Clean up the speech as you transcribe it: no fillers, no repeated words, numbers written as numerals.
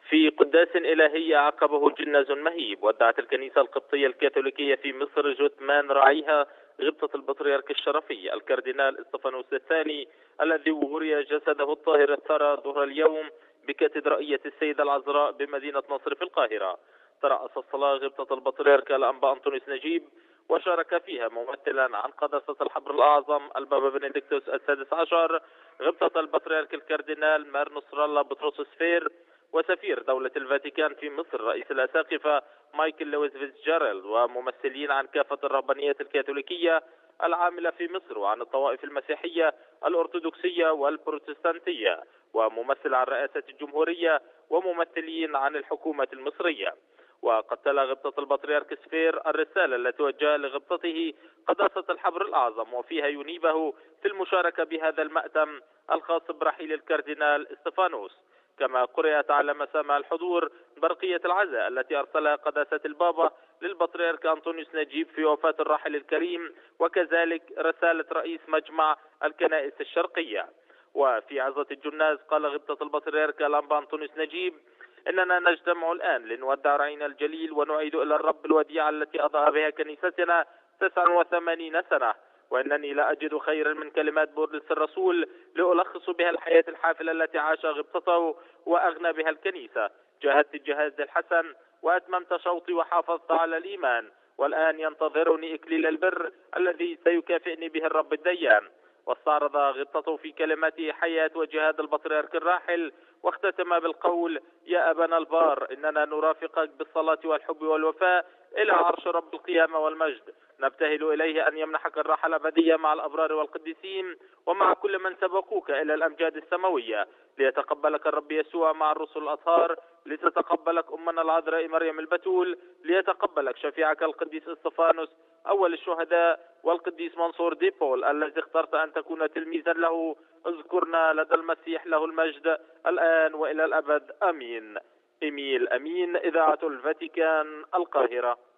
في قداس إلهي عقبه جناز مهيب، ودعت الكنيسة القبطية الكاثوليكية في مصر جثمان راعيها غبطة البطريرك الشرفي الكاردينال اسطفانوس الثاني، الذي وري جسده الطاهر الثرى ظهر اليوم بكاتدرائية السيدة العذراء بمدينة نصر في القاهرة. ترأس الصلاة غبطة البطريرك الأنبا أنطونيوس نجيب، وشارك فيها ممثلا عن قداسة الحبر الأعظم البابا بنديكتوس السادس عشر، غبطة البطريرك الكاردينال مار نصر الله بطرس سفير، وسفير دولة الفاتيكان في مصر رئيس الأساقفة مايكل لويس فيتزجيرالد، وممثلين عن كافة الرهبانيات الكاثوليكية العاملة في مصر وعن الطوائف المسيحية الأرثوذكسية والبروتستانتية، وممثل عن رئاسة الجمهورية، وممثلين عن الحكومة المصرية. وقد تلا غبطة البطريرك سفير الرسالة التي وجهها لغبطته قداسة الحبر الأعظم، وفيها ينيبه في المشاركة بهذا المأتم الخاص برحيل الكاردينال استفانوس. كما قرأت على مسامع الحضور برقية العزاء التي أرسلها قداسة البابا للبطريرك أنطونيوس نجيب في وفاة الراحل الكريم، وكذلك رسالة رئيس مجمع الكنائس الشرقية. وفي عظة الجناز قال غبطة البطريرك الأنبا أنطونيوس نجيب: إننا نجتمع الآن لنودع رعينا الجليل ونعيد إلى الرب الوديعة التي أضاء بها كنيستنا 89 سنة، وإنني لا أجد خيرا من كلمات بولس الرسول لألخص بها الحياة الحافلة التي عاش غبطته وأغنى بها الكنيسة. جاهدت الجهاد الحسن وأتممت شوطي وحافظت على الإيمان، والآن ينتظرني إكليل البر الذي سيكافئني به الرب الديان. واستعرض غبطته في كلمته حياة وجهاد البطريرك الراحل، واختتم بالقول: يا أبانا البار، إننا نرافقك بالصلاة والحب والوفاء إلى عرش رب القيامة والمجد، نبتهل إليه أن يمنحك الراحة الأبدية مع الأبرار والقديسين ومع كل من سبقوك إلى الأمجاد السماوية، ليتقبلك الرب يسوع مع الرسل الأطهار، لتتقبلك أمنا العذراء مريم البتول، ليتقبلك شفيعك القديس استفانوس أول الشهداء، والقديس منصور دي بول الذي اخترت أن تكون تلميذا له. اذكرنا لدى المسيح له المجد الآن وإلى الأبد، آمين. إيميل أمين، إذاعة الفاتيكان، القاهرة.